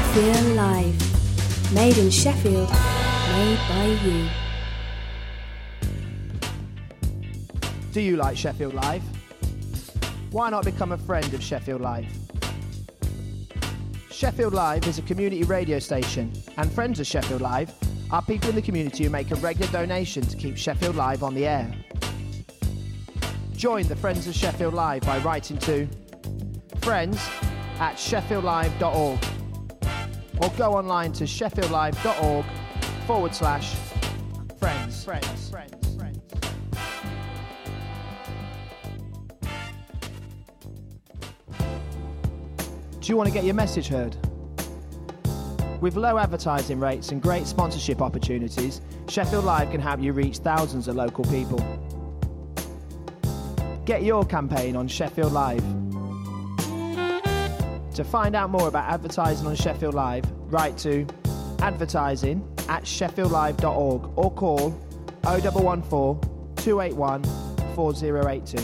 Sheffield Live. Made in Sheffield, made by you. Do you like Sheffield Live? Why not become a friend of Sheffield Live? Sheffield Live is a community radio station, and friends of Sheffield Live are people in the community who make a regular donation to keep Sheffield Live on the air. Join the Friends of Sheffield Live by writing to friends@sheffieldlive.org or go online to sheffieldlive.org/friends. Do you want to get your message heard? With low advertising rates and great sponsorship opportunities, Sheffield Live can help you reach thousands of local people. Get your campaign on Sheffield Live. To find out more about advertising on Sheffield Live, write to advertising@sheffieldlive.org or call 0114 281 4082.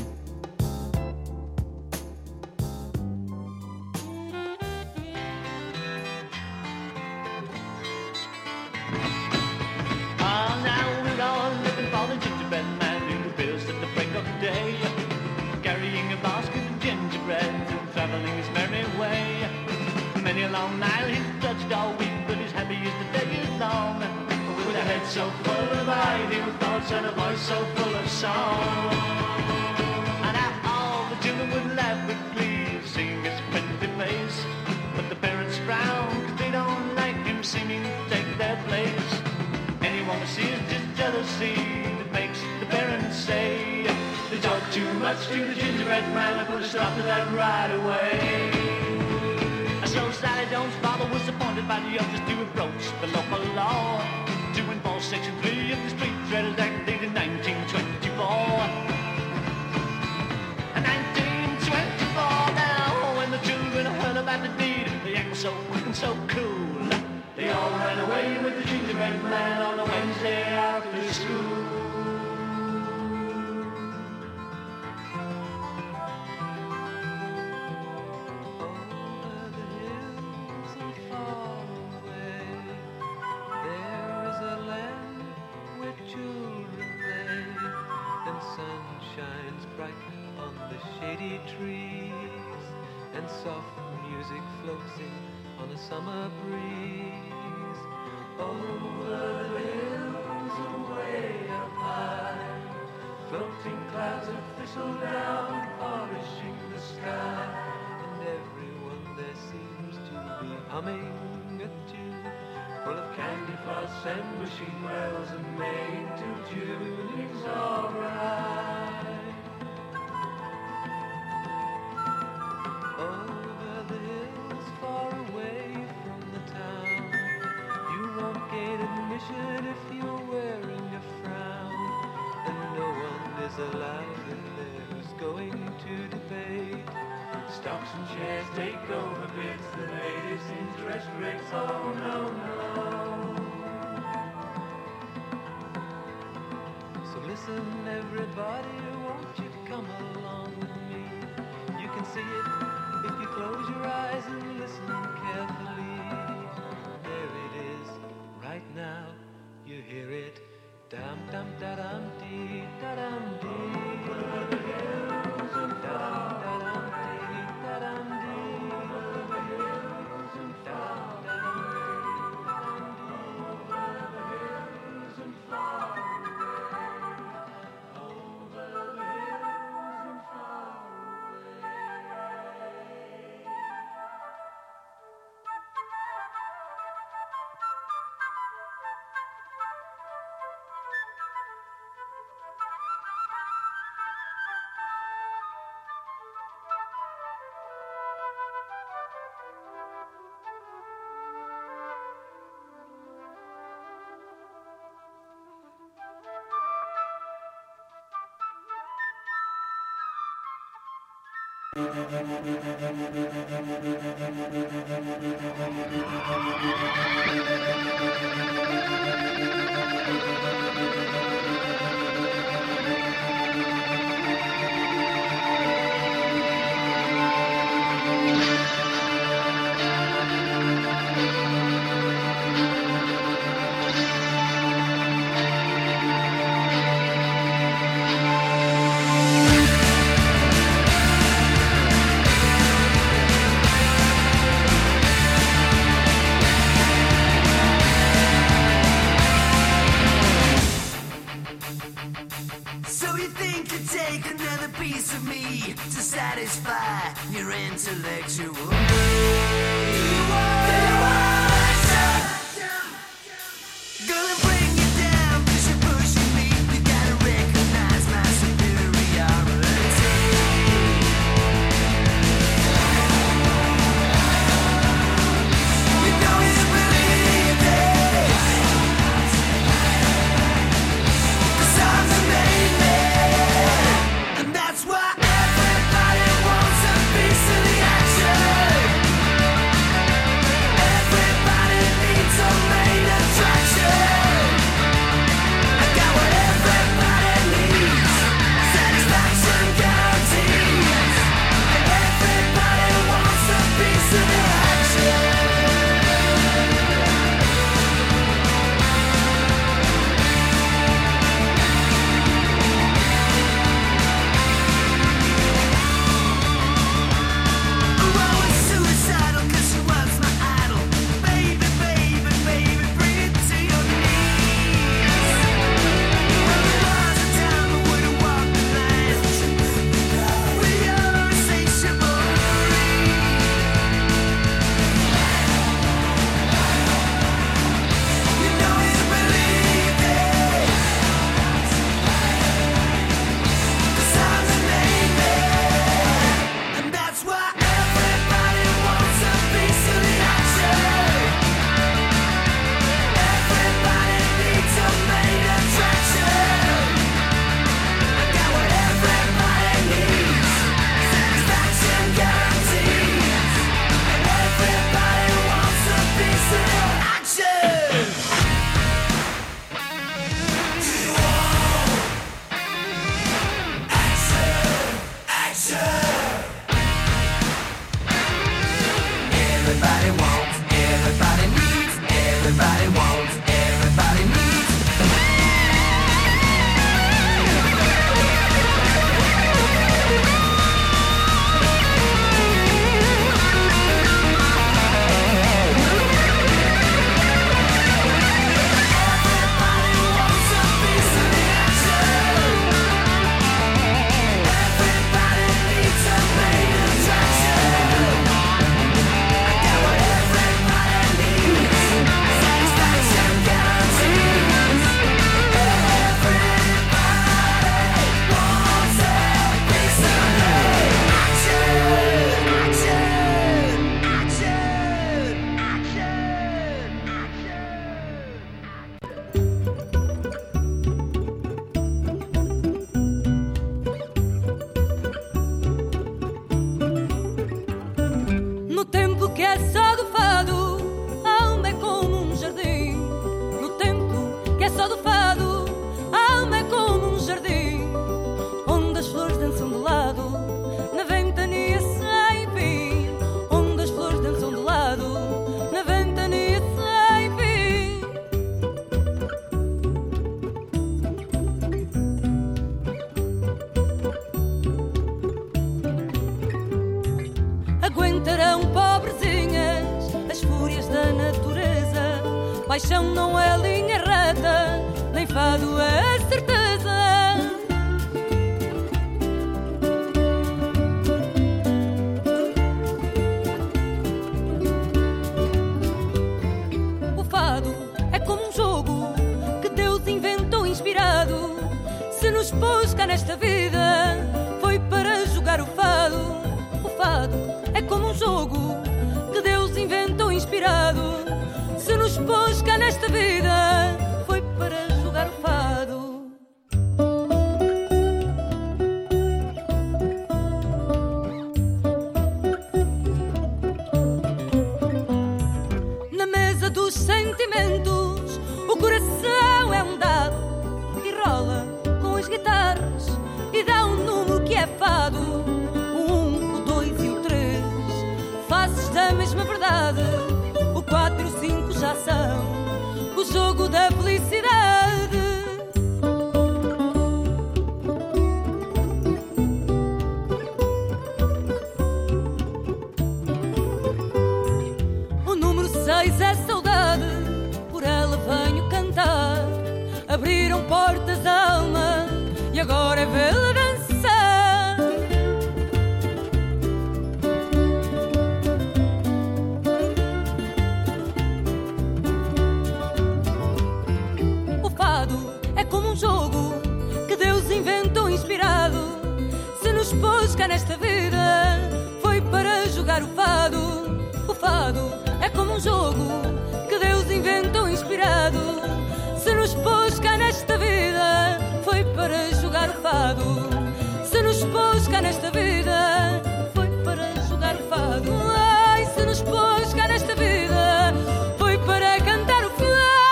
So full of ideal thoughts and a voice so full of song. And how all the children would laugh with glee, seeing his friendly face. But the parents frown, cause they don't like him seeming to take their place. Anyone who sees just jealousy that makes the parents say they talk too much to the gingerbread man and put a stop to that right away. So Sally Jones' father was appointed by the judges to approach the local law to enforce Section 3 of the Street Traders Act dated 1924. And 1924 now, when the children heard about the deed, the act was so quick and so cool. They all ran away with the gingerbread man on a Wednesday after school. Trees and soft music floats in on a summer breeze. Over the hills and way up high, floating clouds of thistledown polishing the sky, and everyone there seems to be humming a tune full of candy floss and wishing wells and made to tuning's alright. Over the hills far away from the town, you won't get admission if you're wearing a frown, and no one is alive in there who's going to debate. Stocks and shares take over bids, the latest interest rates, oh no, no. So listen everybody, won't you come along with me? You can see it if you close your eyes and listen carefully. There it is, right now, you hear it. Dum dum da dum dee da dum dee. Over the hills and far da dum dee da dum dee. Over the hills and far da dum dee. Over the hills and far away. Over the hills and far intellectual. Gonna bring you down 'cause you're pushing me. You gotta recognize my superiority. You know you believe it, 'cause I'm the main man, and that's why everybody wants a piece of the action. Everybody needs a main attraction. I got what everybody needs, satisfaction guarantees, and everybody wants a piece of the action. Oh, it's suicidal 'cause she was my idol. Baby, baby, baby, bring it to your knees. Well, there was a time I would've walked the line with your insatiable greed. You know you believe it, 'cause I'm the main man, and that's why everybody wants a piece of the action. Everybody needs a main attraction. I got what everybody needs, satisfaction guarantees, and everybody wants a piece of the action. Everybody wants, everybody needs, everybody wants, everybody needs. Everybody wants a piece of the action. Everybody needs a main attraction. I got what everybody needs, satisfaction guarantees. Everybody wants a piece of the No tempo que é só do fado, a alma é como um jardim. No tempo que é só do fado, a alma é como um jardim, onde as flores dançam de lado, na ventania sem fim. Onde as flores dançam de lado, na ventania sem fim. Aguentarão pobrezinhas as fúrias da natureza. Paixão não é linha reta, nem fado é certeza. O fado é como um jogo que Deus inventou inspirado. Se nos pôs cá nesta vida, foi para jogar o fado. O fado é como um jogo que Deus inventou inspirado. Se nos pôs cá nesta vida, foi para jogar o fado. Na mesa dos sentimentos, o coração é um dado que rola com as guitarras e dá um número que é fado. O 1, o 2 e o 3, faces da mesma verdade. O 4 e o 5 já são o jogo da felicidade. O número 6 é saudade, por ela venho cantar. Abriram portas da alma e agora é vê-la dançar. cá nesta vida foi para jogar o fado. O fado é como um jogo que Deus inventou inspirado. Se nos pôs cá nesta vida foi para jogar o fado. Se nos pôs cá nesta vida foi para jogar o fado. Ai, se nos pôs cá nesta vida foi para cantar o fado.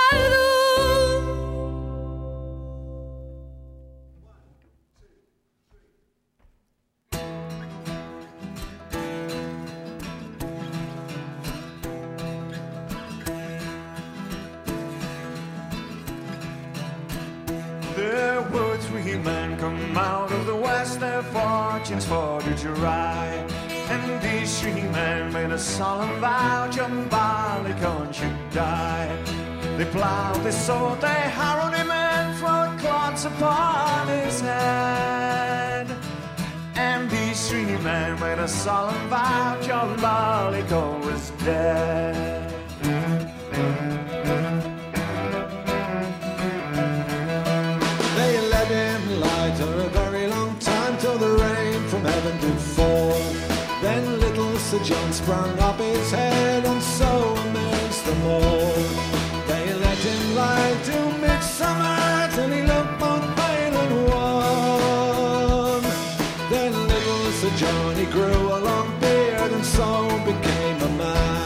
There were three men come out of the west, their fortunes for to ride. And these three men made a solemn vow, John Barleycorn should die. They plowed, they sowed, they harrowed him and throwed clods upon his head. And these three men made a solemn vow, John Barleycorn was dead. They let him lie for a very long time till the rain from heaven did fall. Then little Sir John sprung up his head and so amazed them all. They let him lie till midsummer till he looked both pale and wan. Then little Sir John he grew a long beard and so became a man.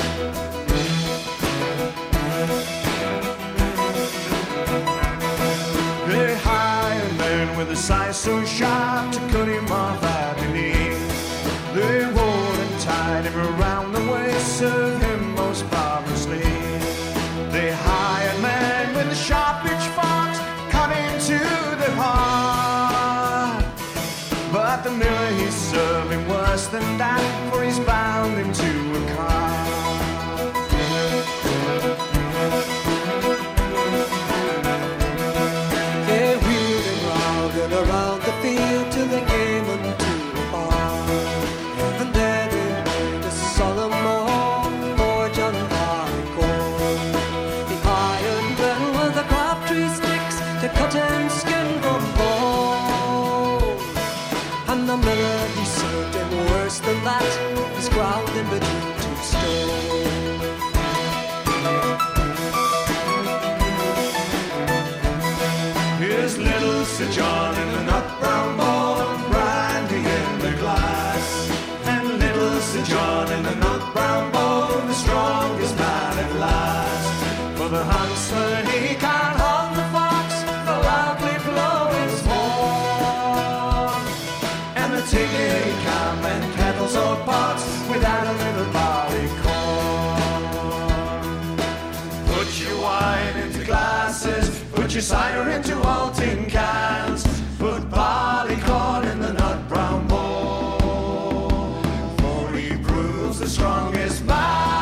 They hired men with a size so sharp to cut him off at the knee. They wore and tied him around the waist, served him most barbarously. They hired men with the sharp pitchforks, cut into the heart. But the miller he served him worse than that, for he's bound him to a cart. They wheeled him round and around the field till they came unto a barn. And there they made a solemn mourn for John Barleycorn. He hired men with the crabtree sticks to cut and skin from bone. And the miller he served him worse than that, he's ground in between two stones. Here's little Sir John in the nut brown ball and brandy in the glass. And little Sir John in the nut brown ball, the strongest man at last. For the huntsman he can't hunt the fox, the loudly blow his horn. And the tigger he can't mend kettles or pots without a little barley corn. Put your wine into glasses, put your cider into old tin cans, put barley corn in the nut brown bowl, for he proves the strongest man.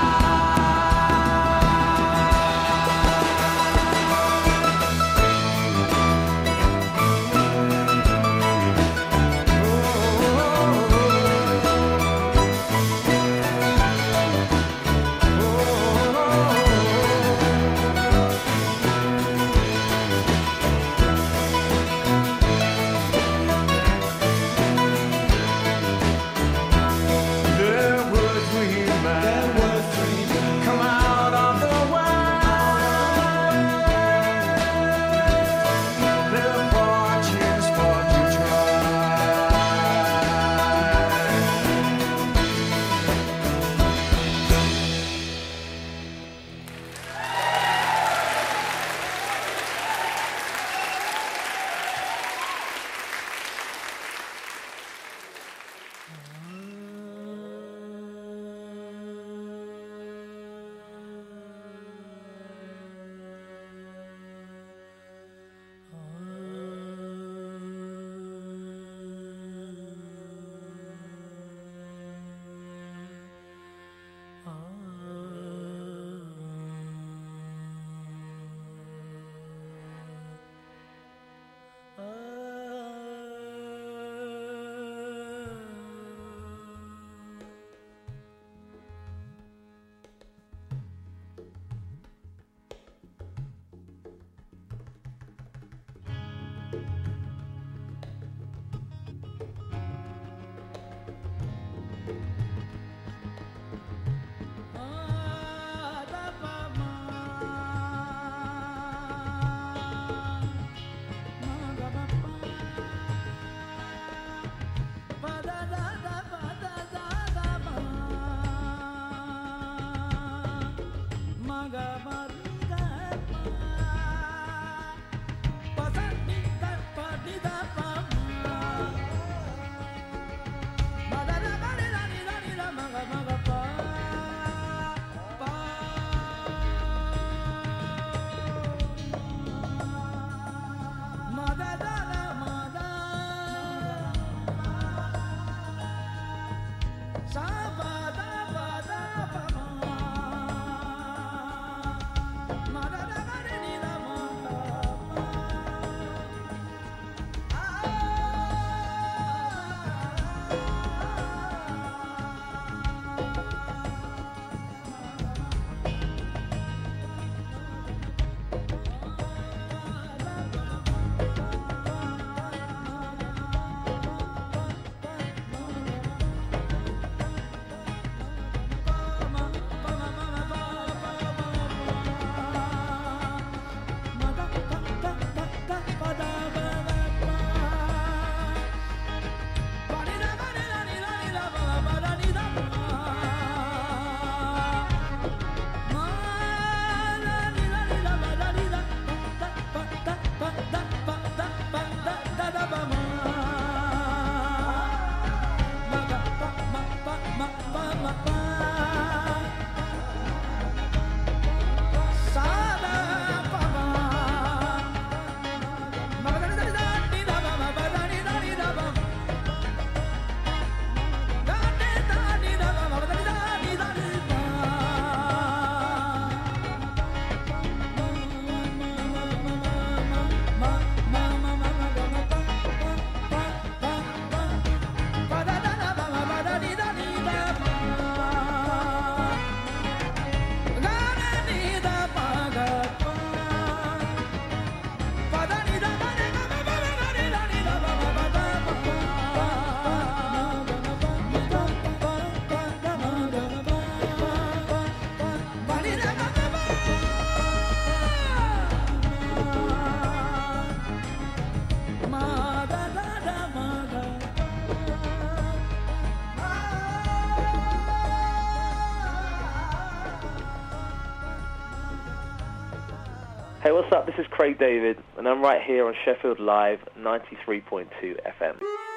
Hey, what's up? This is Craig David, and I'm right here on Sheffield Live 93.2 FM.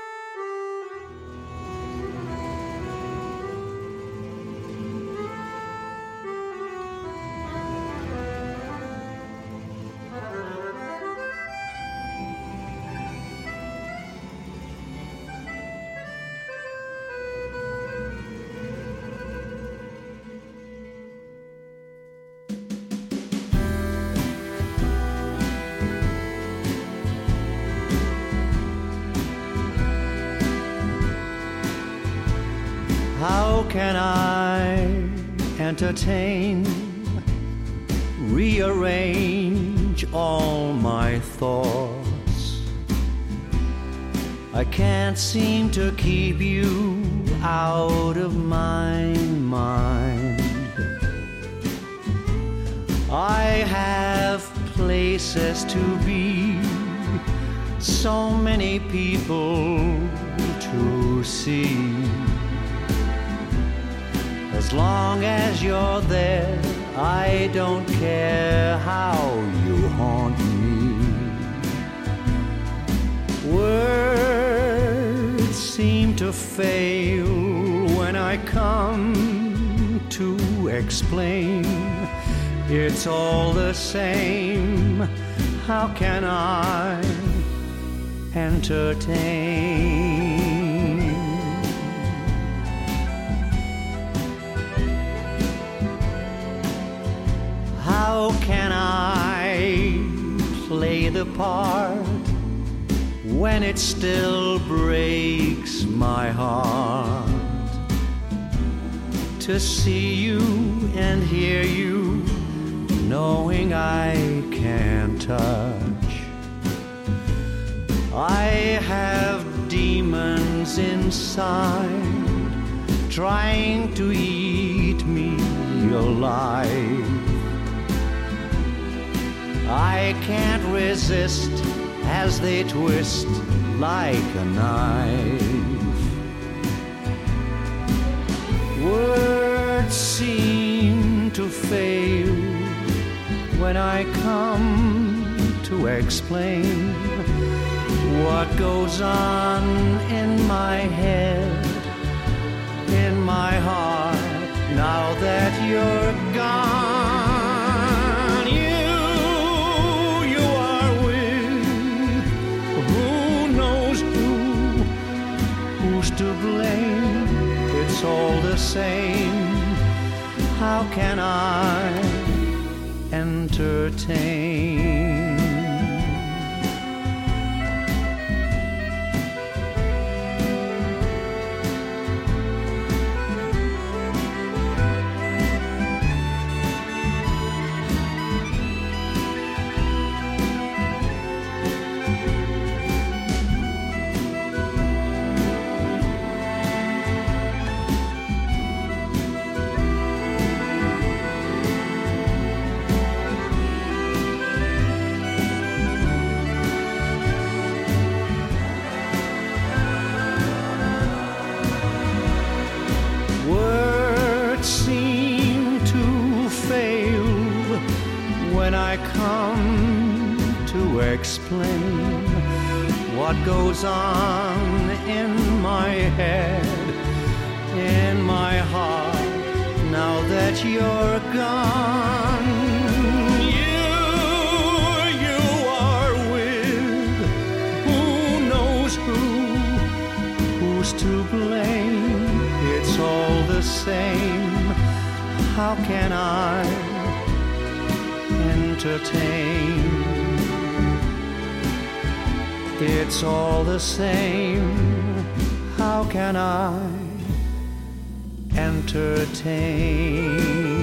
How can I entertain, rearrange all my thoughts? I can't seem to keep you out of my mind. I have places to be, so many people to see. As long as you're there, I don't care how you haunt me. Words seem to fail when I come to explain. It's all the same. How can I entertain? How can I play the part when it still breaks my heart to see you and hear you, knowing I can't touch? I have demons inside trying to eat me alive. I can't resist as they twist like a knife. Words seem to fail when I come to explain what goes on in my head, in my heart, now that you're gone. To blame, it's all the same. How can I entertain? Explain what goes on in my head, in my heart, now that you're gone. You are with who knows who's to blame. It's all the same. How can I entertain? It's all the same. How can I entertain?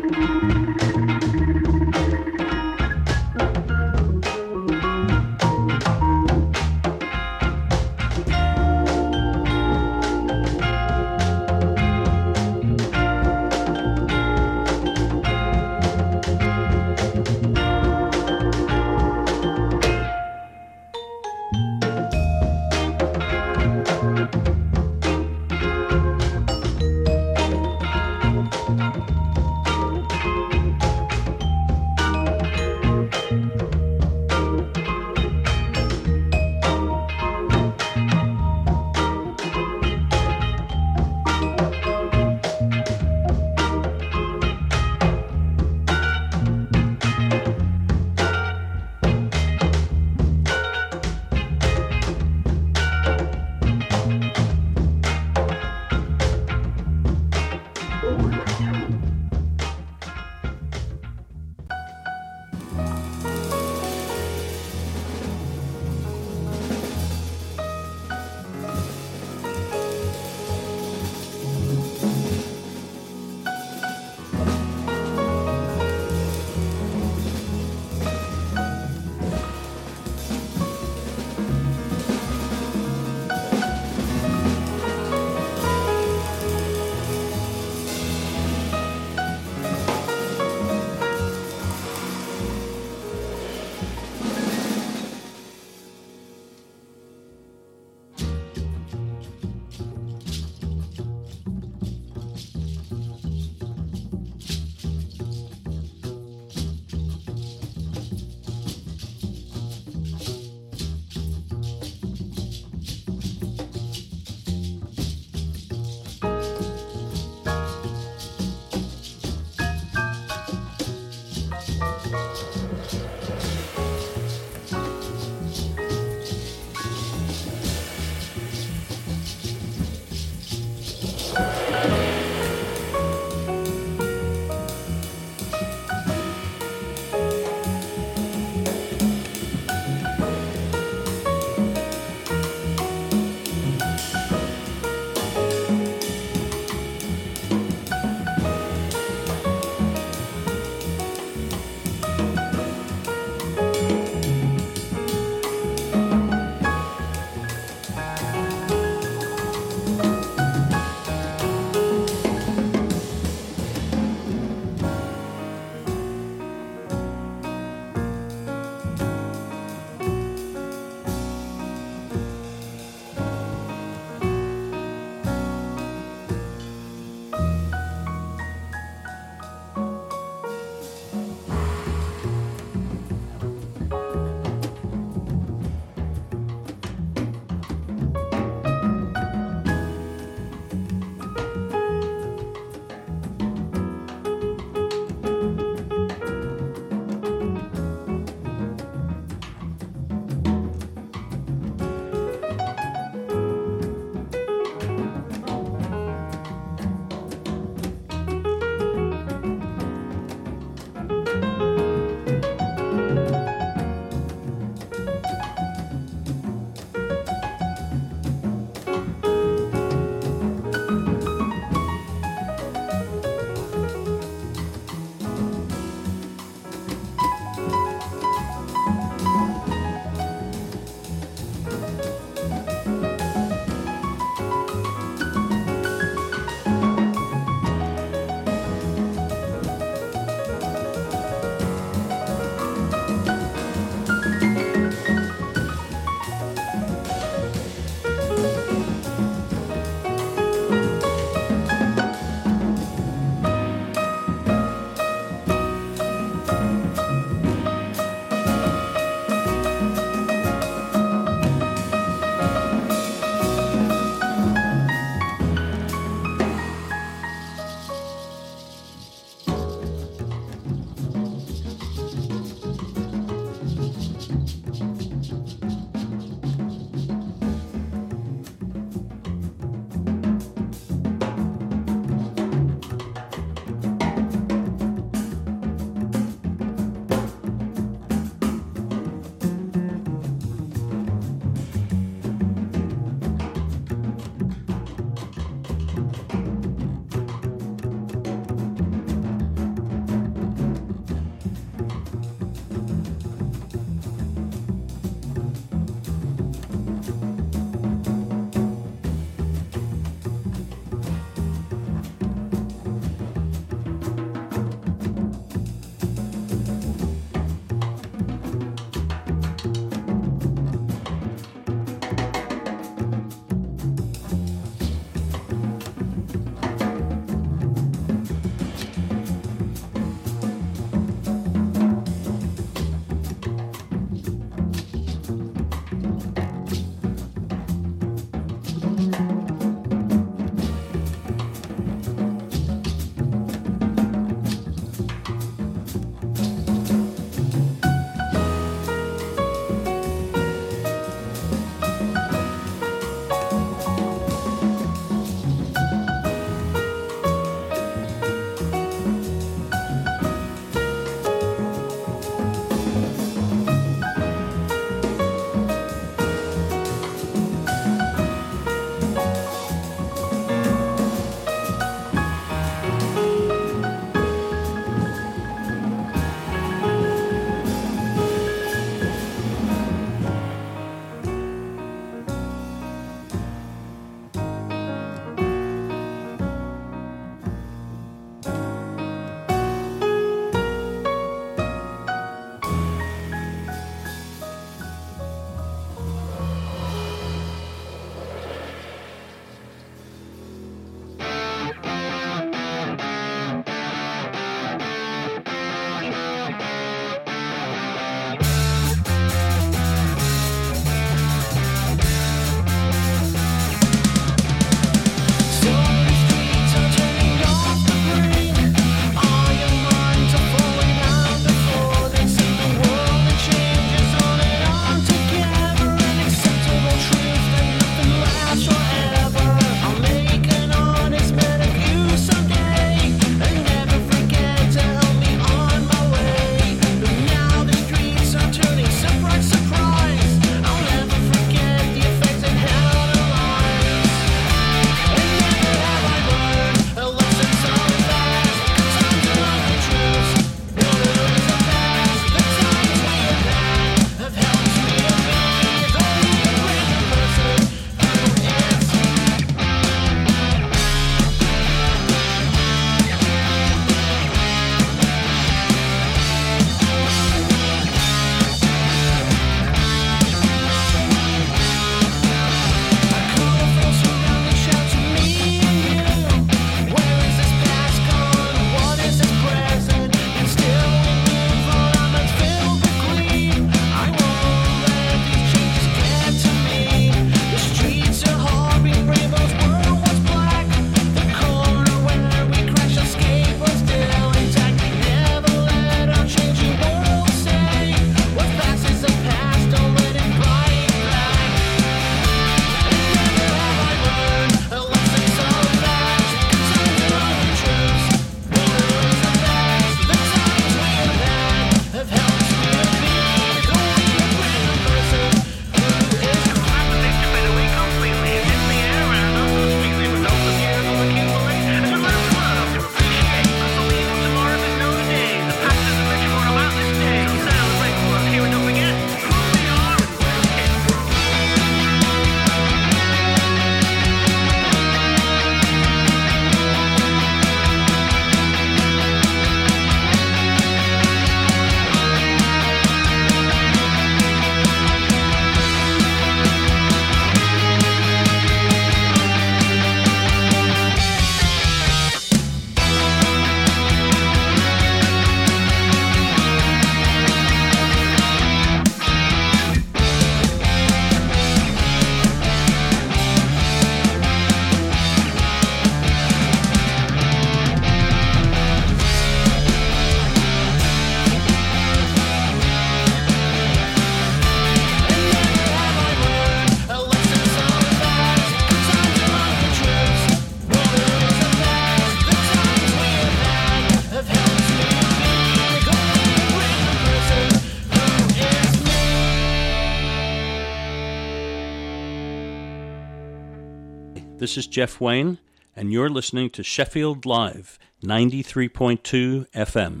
This is Jeff Wayne, and you're listening to Sheffield Live, 93.2 FM.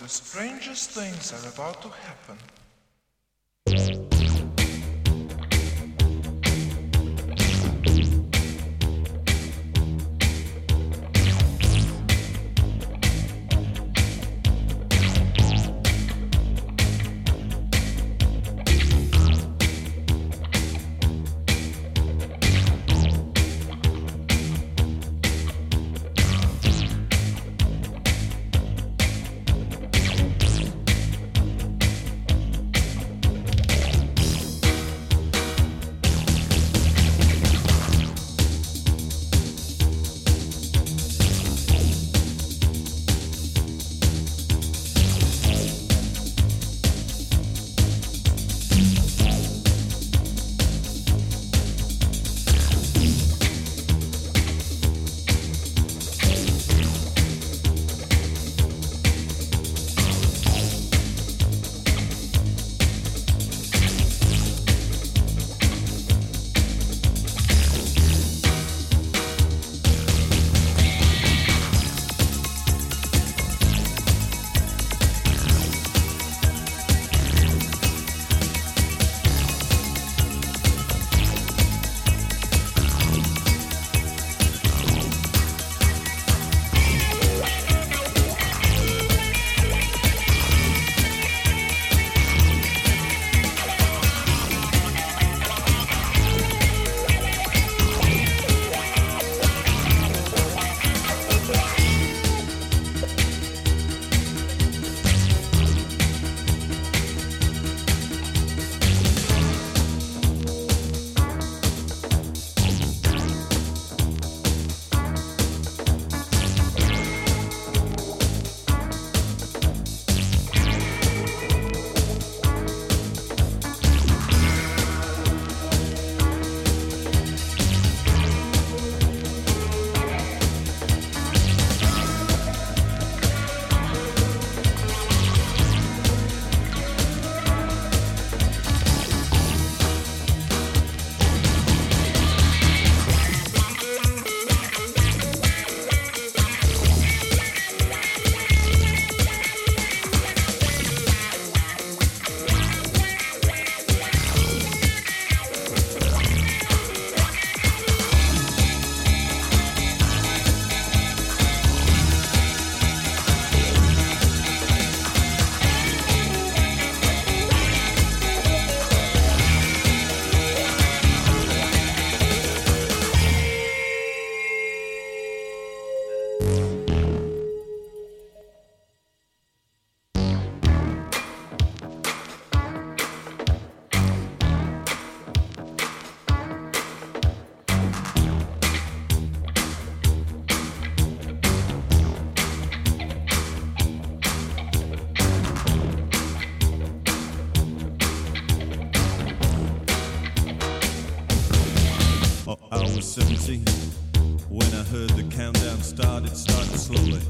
strangest things are about to happen. I was 17 when I heard the countdown start. It started slowly.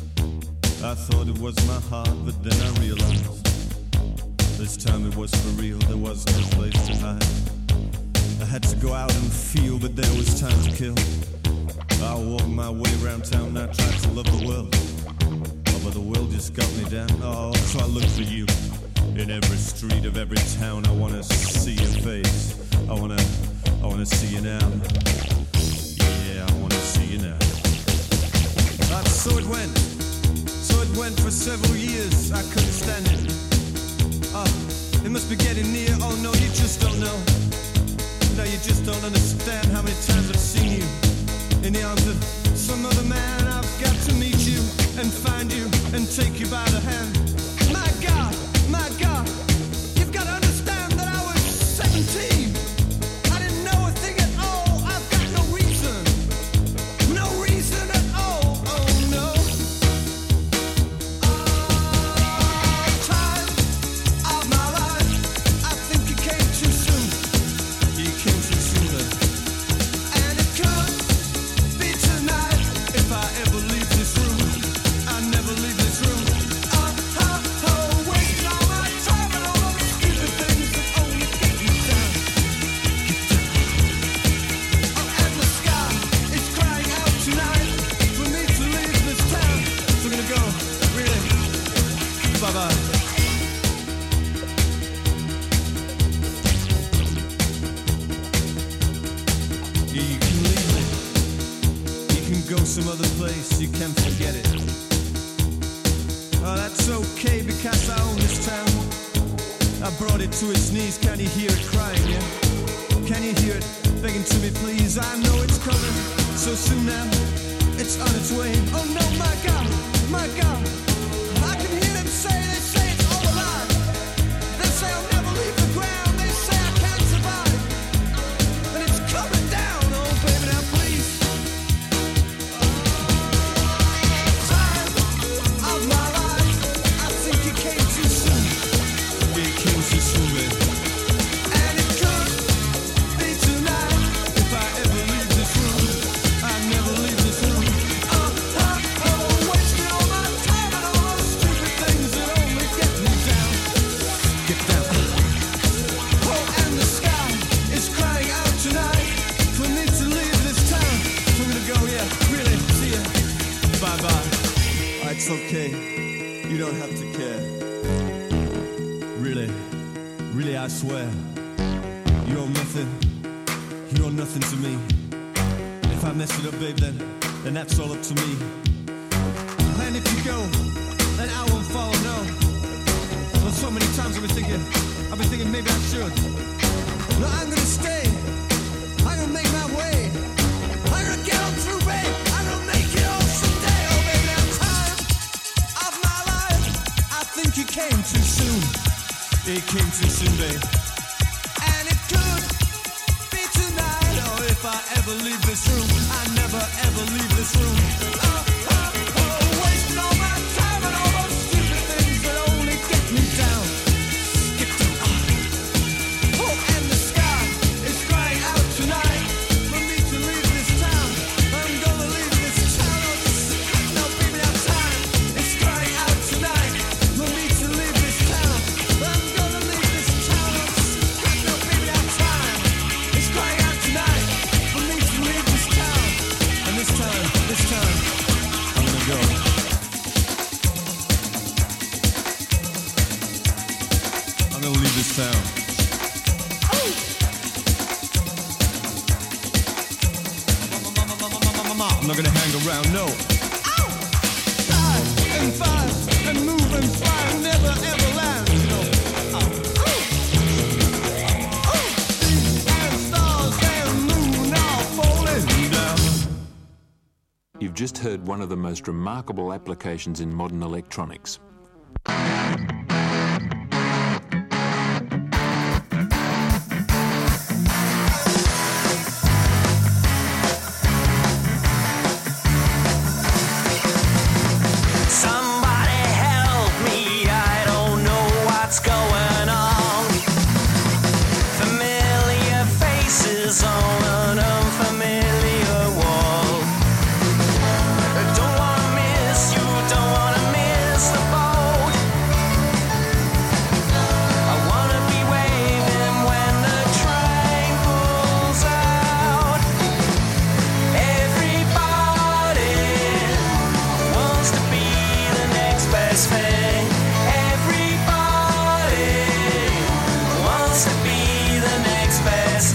I thought it was my heart, but then I realized this time it was for real. There was no place to hide. I had to go out and feel, but there was time to kill. I walked my way around town. I tried to love the world, but the world just got me down. Oh, so I look for you in every street of every town. I wanna see your face. I wanna see you now. Yeah, I wanna see you now. So it went for several years. I couldn't stand it. It must be getting near. Oh no, you just don't know. No, you just don't understand how many times I've seen you in the arms of some other man. I've got to meet you and find you and take you by the hand. My God, you've got to understand that I was 17. I didn't know a thing at all. I've got no reason at all. Oh no. Time of my life, I think it came too soon. You came too soon, then. And it could be tonight if I ever leave this room. I never leave this room. Wasting all my time. go some other place, you can forget it. Oh, that's okay because I own this town. I brought it to its knees, can you hear it crying, yeah? Can you hear it begging to me, please? I know it's coming so soon now, it's on its way. Oh no, my God, my God, I can hear them say, they say it's all a lie. They say I'll never leave the ground, they say I can't survive, and it's coming down, oh baby, now please. Time of my life, I think it came too soon. It came too soon, baby. And it could be tonight if I ever leave this room. I never leave this room. Wasting all my time and all those stupid things that only get me down. Get down. Oh, and the sky is crying out tonight for me to leave this town. For me to go, yeah, really, see ya. Bye-bye. It's okay. You don't have to care. Really, really, I swear. You're nothing. You're nothing to me. If I mess it up, babe, then that's all up to me. And if you go, then I won't follow, no. Well, so many times I've been thinking maybe I should. No, I'm gonna stay. I'm gonna make my way. I'm gonna get on through, babe. I'm gonna make it all someday. Oh, baby, now time of my life. I think it came too soon. It came too soon, babe. And it could be tonight. Oh, if I ever leave this room, I never ever leave this room. Wasting all my time and all those stupid things that only get me down. Get down. Oh, and the sky is crying out tonight for me to leave this town. I'm gonna leave this town. Oh, no, baby, now time is crying out tonight for me to leave this town. I'm gonna leave this town. Oh, no, baby, now time is crying out tonight for me to leave this town. And this time, I'm gonna go. I'm gonna leave this town. I'm not gonna hang around, no. Fly and fast and move and fly and never ever land, you know. And stars and moon are falling down. You've just heard one of the most remarkable applications in modern electronics. Somebody help me, I don't know what's going on. Familiar faces on an unfamiliar wall. Don't wanna miss you, don't wanna miss the boat. I wanna be waving when the train pulls out. Everybody wants to be the next best thing. Everybody wants to be the next best.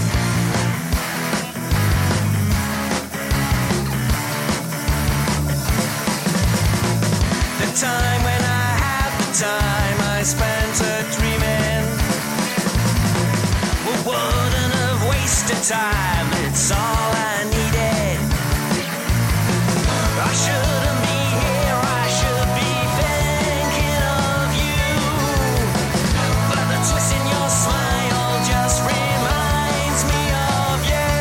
The time when I had the time I spent dreaming, well, wouldn't have wasted time. It's all I needed. I shouldn't be here, I should be thinking of you. But the twist in your smile just reminds me of you.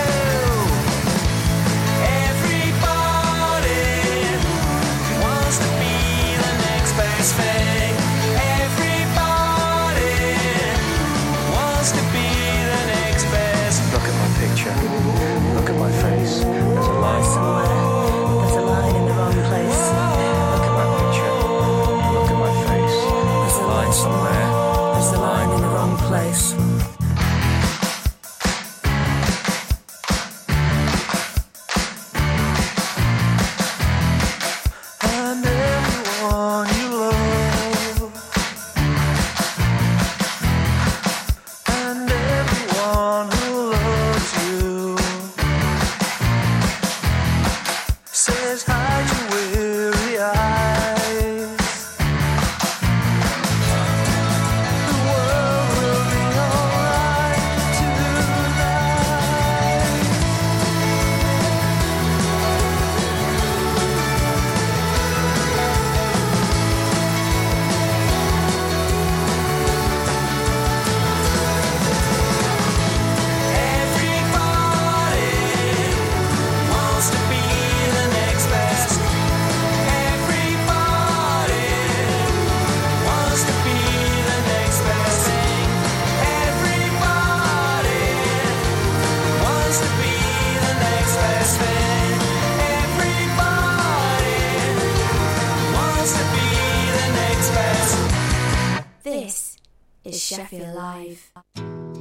Everybody wants to be the next best thing. Everybody wants to be the next best. Look at my picture. Look at my face. There's a line. Somewhere, there's a line in the road. Sheffield Live.